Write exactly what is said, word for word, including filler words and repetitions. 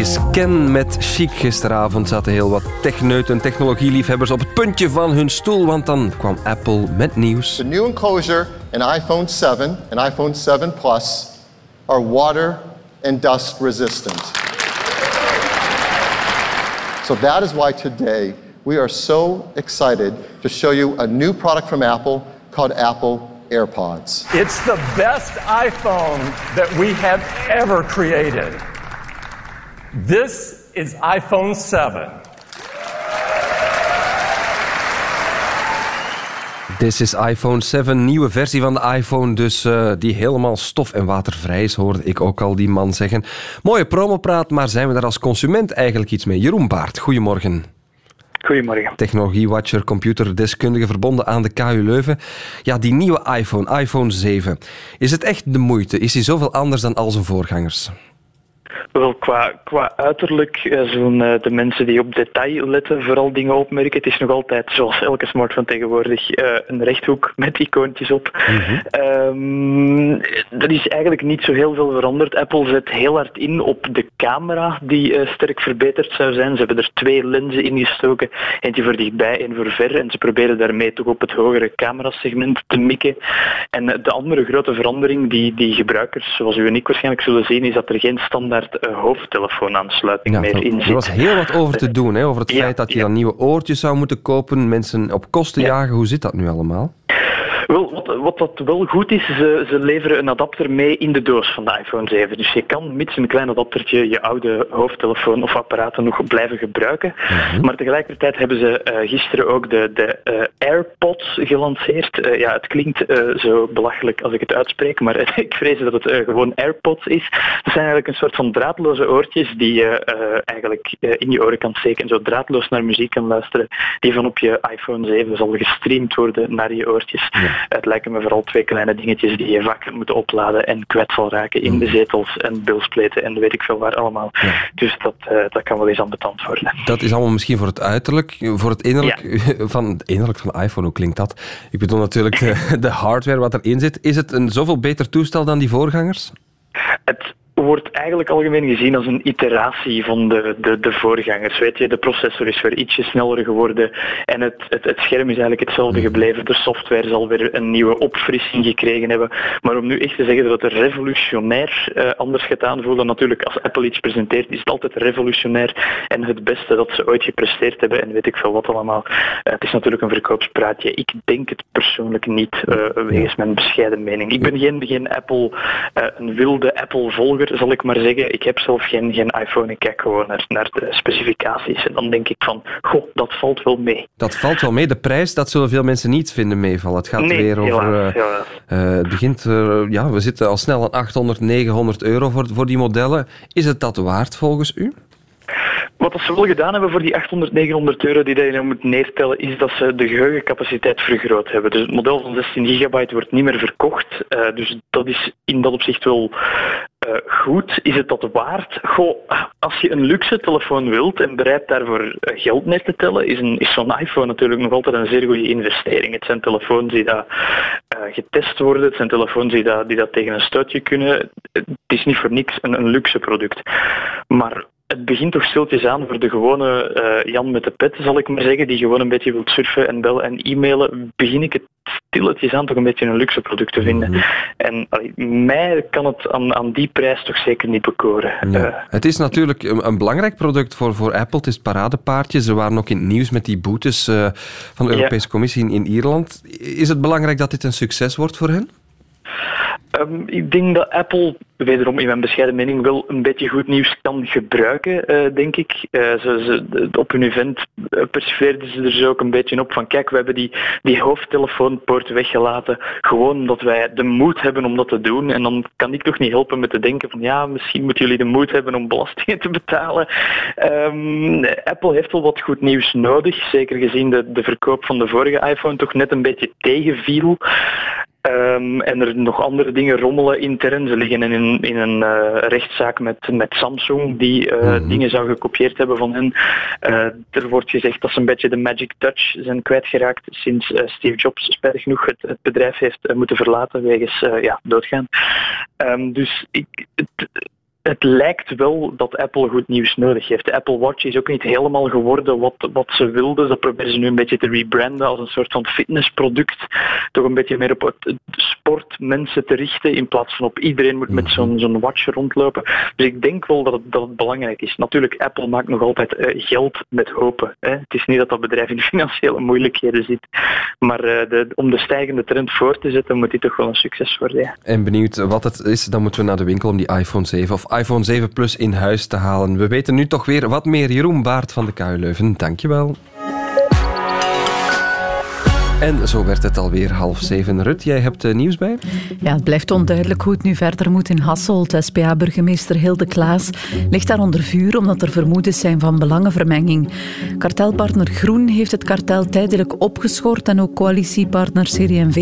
is Ken met Chic. Gisteravond zaten heel wat techneuten en technologieliefhebbers op het puntje van hun stoel, want dan kwam Apple met nieuws. The new enclosure in iPhone seven and iPhone seven Plus are water and dust resistant. So that is why today we are so excited to show you a new product from Apple called Apple AirPods. It's the best iPhone that we have ever created. This is iPhone seven. Dit is iPhone zeven, nieuwe versie van de iPhone, dus uh, die helemaal stof- en watervrij is, hoorde ik ook al die man zeggen. Mooie promopraat, maar zijn we daar als consument eigenlijk iets mee? Jeroen Baert, goedemorgen. Goedemorgen. Technologiewatcher, computerdeskundige verbonden aan de K U Leuven. Ja, die nieuwe iPhone, iPhone zeven. Is het echt de moeite? Is die zoveel anders dan al zijn voorgangers? Wel, qua, qua uiterlijk, zo'n, de mensen die op detail letten, vooral dingen opmerken. Het is nog altijd, zoals elke smartphone tegenwoordig, een rechthoek met icoontjes op. Mm-hmm. Um, er is eigenlijk niet zo heel veel veranderd. Apple zet heel hard in op de camera, die uh, sterk verbeterd zou zijn. Ze hebben er twee lenzen in gestoken, eentje voor dichtbij en voor ver. En ze proberen daarmee toch op het hogere camerasegment te mikken. En de andere grote verandering die, die gebruikers, zoals u en ik waarschijnlijk zullen zien, is dat er geen standaard Uh, hoofdtelefoonaansluiting ja, meer in zit. Er was heel wat over te doen, hè, over het ja, feit dat je ja. dan nieuwe oortjes zou moeten kopen, mensen op kosten ja. jagen. Hoe zit dat nu allemaal? Wel, wat, wat dat wel goed is, ze, ze leveren een adapter mee in de doos van de iPhone zeven. Dus je kan met een klein adaptertje je oude hoofdtelefoon of apparaten nog blijven gebruiken. Mm-hmm. Maar tegelijkertijd hebben ze uh, gisteren ook de, de uh, AirPods gelanceerd. Uh, ja, het klinkt uh, zo belachelijk als ik het uitspreek, maar uh, ik vrees dat het uh, gewoon AirPods is. Het zijn eigenlijk een soort van draadloze oortjes die je uh, uh, eigenlijk uh, in je oren kan steken en zo draadloos naar muziek kan luisteren, die van op je iPhone zeven zal gestreamd worden naar je oortjes. Ja. Het lijken me vooral twee kleine dingetjes die je vaak moet opladen en kwijt zal raken in de zetels en bilspleten en weet ik veel waar allemaal. Ja. Dus dat, uh, dat kan wel eens ambetant worden. Dat is allemaal misschien voor het uiterlijk. Voor het innerlijk, ja. van, het innerlijk van de iPhone, hoe klinkt dat? Ik bedoel natuurlijk de, de hardware wat erin zit. Is het een zoveel beter toestel dan die voorgangers? Het wordt eigenlijk algemeen gezien als een iteratie van de, de, de voorgangers. Weet je, de processor is weer ietsje sneller geworden en het, het, het scherm is eigenlijk hetzelfde gebleven. De software zal weer een nieuwe opfrissing gekregen hebben. Maar om nu echt te zeggen dat het revolutionair uh, anders gaat aanvoelen, natuurlijk als Apple iets presenteert is het altijd revolutionair en het beste dat ze ooit gepresteerd hebben en weet ik veel wat allemaal. Uh, het is natuurlijk een verkoopspraatje. Ik denk het persoonlijk niet, uh, wegens mijn bescheiden mening. Ik ben geen, geen Apple, uh, een wilde Apple-volger, zal ik maar zeggen. Ik heb zelf geen, geen iPhone, ik kijk gewoon naar, naar de specificaties. En dan denk ik van, goh, dat valt wel mee. Dat valt wel mee. De prijs, dat zullen veel mensen niet vinden meevallen. Het gaat nee, weer over... Helaas, uh, uh, het begint, uh, ja, we zitten al snel aan achthonderd, negenhonderd euro voor, voor die modellen. Is het dat waard volgens u? Wat ze wel gedaan hebben voor die achthonderd, negenhonderd euro die je nou moet neertellen, is dat ze de geheugencapaciteit vergroot hebben. Dus het model van zestien gigabyte wordt niet meer verkocht. Uh, dus dat is in dat opzicht wel uh, goed. Is het dat waard? Goh, als je een luxe telefoon wilt en bereid daarvoor geld mee te tellen, is, een, is zo'n iPhone natuurlijk nog altijd een zeer goede investering. Het zijn telefoons die dat, uh, getest worden, het zijn telefoons die dat, die dat tegen een stootje kunnen. Het is niet voor niks een, een luxe product. Maar het begint toch stiltjes aan voor de gewone uh, Jan met de pet, zal ik maar zeggen, die gewoon een beetje wil surfen en bellen en e-mailen, begin ik het stilletjes aan toch een beetje een luxe product te vinden. Mm-hmm. En allee, mij kan het aan, aan die prijs toch zeker niet bekoren. Ja. Uh, het is natuurlijk een, een belangrijk product voor, voor Apple. Het is het paradepaardje. Ze waren ook in het nieuws met die boetes uh, van de Europese ja. Commissie in, in Ierland. Is het belangrijk dat dit een succes wordt voor hen? Um, ik denk dat Apple, wederom in mijn bescheiden mening, wel een beetje goed nieuws kan gebruiken, uh, denk ik. Uh, ze, ze, op hun event uh, persuadeerden ze er zo ook een beetje op van kijk, we hebben die, die hoofdtelefoonpoort weggelaten, gewoon omdat wij de moed hebben om dat te doen. En dan kan ik toch niet helpen met te denken van ja, misschien moeten jullie de moed hebben om belastingen te betalen. Um, Apple heeft wel wat goed nieuws nodig, zeker gezien de, de verkoop van de vorige iPhone toch net een beetje tegenviel. Um, en er nog andere dingen rommelen intern. Ze liggen in een, in een uh, rechtszaak met, met Samsung die uh, mm-hmm. dingen zou gekopieerd hebben van hen. Uh, er wordt gezegd dat ze een beetje de magic touch zijn kwijtgeraakt sinds uh, Steve Jobs spijtig genoeg het, het bedrijf heeft uh, moeten verlaten wegens uh, ja, doodgaan. Um, dus ik... Het, het lijkt wel dat Apple goed nieuws nodig heeft. De Apple Watch is ook niet helemaal geworden wat, wat ze wilden. Dat proberen ze nu een beetje te rebranden als een soort van fitnessproduct. Toch een beetje meer op het sportmensen te richten in plaats van op iedereen moet met zo'n, zo'n watch rondlopen. Dus ik denk wel dat het, dat het belangrijk is. Natuurlijk, Apple maakt nog altijd uh, geld met hopen. Hè. Het is niet dat dat bedrijf in financiële moeilijkheden zit. Maar uh, de, om de stijgende trend voor te zetten, moet die toch wel een succes worden. Ja. En benieuwd wat het is, dan moeten we naar de winkel om die iPhone zeven of iPhone zeven Plus in huis te halen. We weten nu toch weer wat meer. Jeroen Baert van de K U Leuven, dankjewel. En zo werd het alweer half zeven. Rut, jij hebt uh, nieuws bij? Ja, het blijft onduidelijk hoe het nu verder moet in Hasselt. S P A-burgemeester Hilde Klaas ligt daar onder vuur omdat er vermoedens zijn van belangenvermenging. Kartelpartner Groen heeft het kartel tijdelijk opgeschort en ook coalitiepartner C D en V